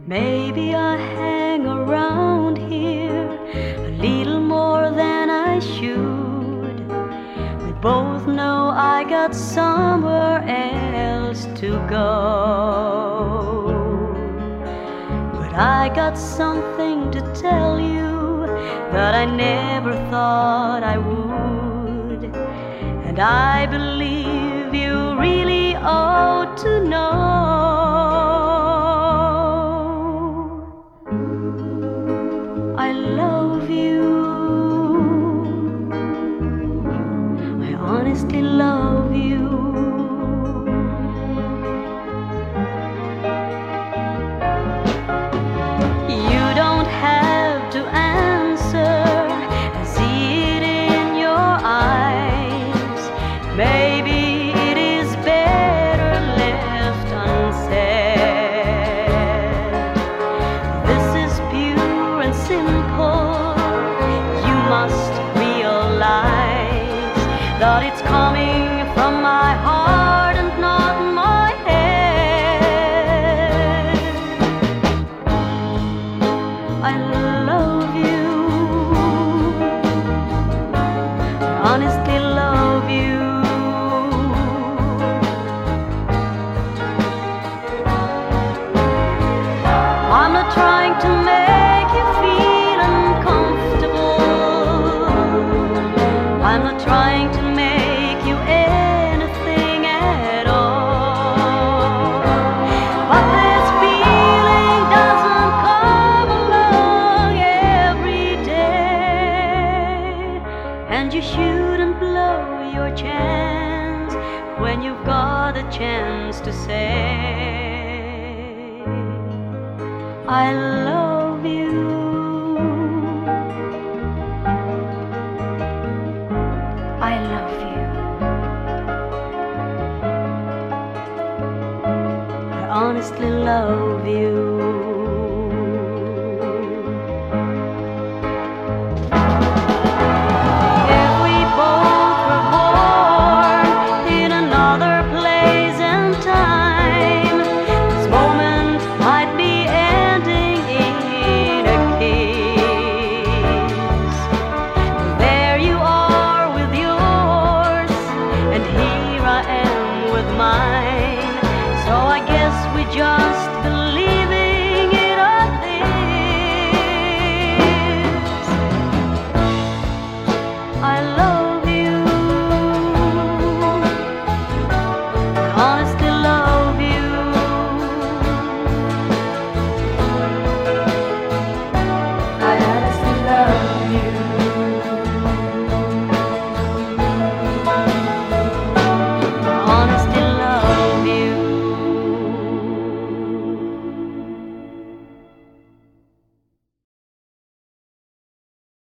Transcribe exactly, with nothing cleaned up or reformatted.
Maybe I hang around here a little more than I should. We both know I got somewhere else to go, but I got something to tell you that I never thought I would, and I believe you really ought to know. I love you. I honestly love you. You don't have to answer. I see it in your eyes. Maybe it is better left unsaid. This is pure and simple. You must realize that it's coming from my heart and not my head. I love you. I honestly love you. I'm not trying to make you feel uncomfortable. I'm not trying to make you anything at all. But this feeling doesn't come along every day, and you shouldn't blow your chance when you've got a chance to say I love you.